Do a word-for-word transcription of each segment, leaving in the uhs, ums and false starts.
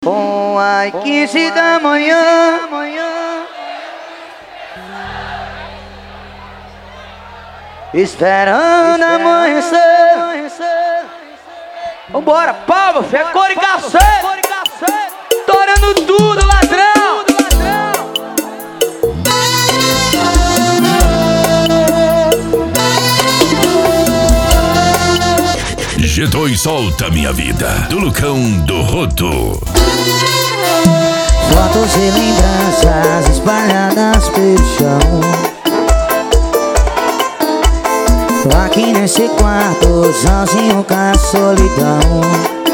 Com as quinze da manhã, esperando amanhecer. Vambora, palma, fé, cor e cacete. Estourando tudo, ladrão. G dois solta minha vida, do Lucão do Roto. Fotos e lembranças espalhadas pelo chão. Tô aqui nesse quarto, sozinho com a solidão,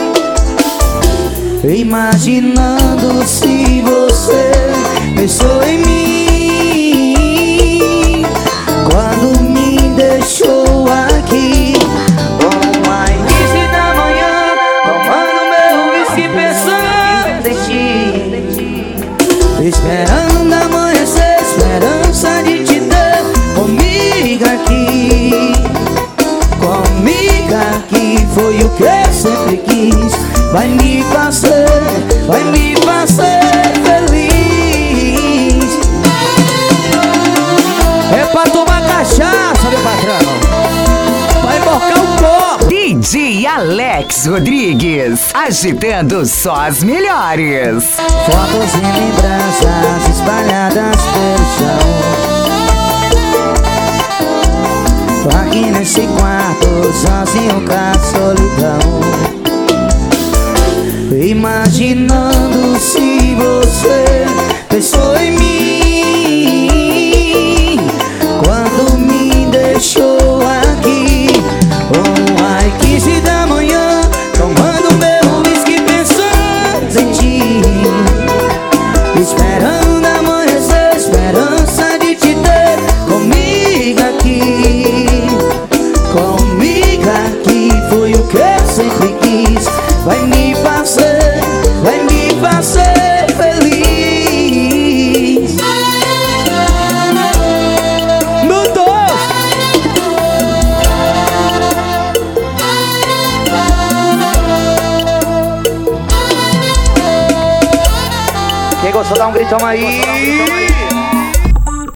imaginando se você pensou em mim quando me deixou aqui. Às quinze da manhã, tomando meu whisky, pensando em ti, esperando amanhecer, esperança de te ter comigo aqui. Comigo aqui foi o que eu sempre quis. Vai me fazer, vai me fazer feliz. É pra tomar cachaça, meu patrão. Vai emborcar o corpo. D J Alex Rodrigues, agitando só as melhores. Fotos e lembranças espalhadas pelo chão. Tô aqui nesse quarto, sozinho com a solidão, imaginando se você pensou em mim quando me deixou aqui. Oh, ai, quinze da manhã, tomando meu whisky, pensando em ti, esperando amanhecer, esperança de te ter comigo aqui. Comigo aqui foi o que eu sempre quis. Vai me fazer, vai me fazer feliz. Mudou! Quem gostou, dá um gritão aí.